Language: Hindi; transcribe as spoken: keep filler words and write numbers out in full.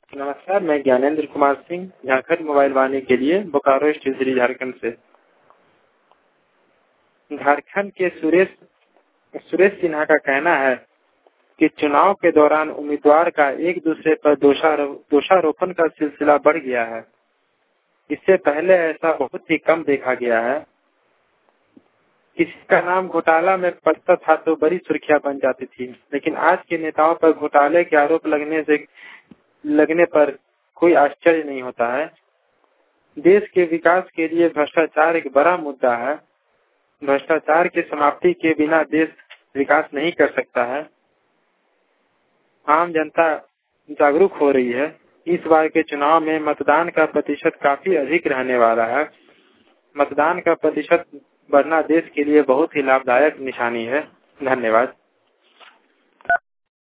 नमस्कार, मैं ज्ञानेंद्र कुमार सिंह झारखंड मोबाइल वाणी के लिए बोकारो स्टेशनरी झारखंड से। झारखंड के सुरेश सुरेश सिन्हा का कहना है कि चुनाव के दौरान उम्मीदवार का एक दूसरे पर दोषारोपण का सिलसिला बढ़ गया है। इससे पहले ऐसा बहुत ही कम देखा गया है। किसी का नाम घोटाला में पड़ता था तो बड़ी सुर्खियां बन जाती थी, लेकिन आज के नेताओं पर घोटाले के आरोप लगने से लगने पर कोई आश्चर्य नहीं होता है। देश के विकास के लिए भ्रष्टाचार एक बड़ा मुद्दा है। भ्रष्टाचार की समाप्ति के बिना देश विकास नहीं कर सकता है। आम जनता जागरूक हो रही है। इस बार के चुनाव में मतदान का प्रतिशत काफी अधिक रहने वाला है। मतदान का प्रतिशत बढ़ना देश के लिए बहुत ही लाभदायक निशानी है। धन्यवाद।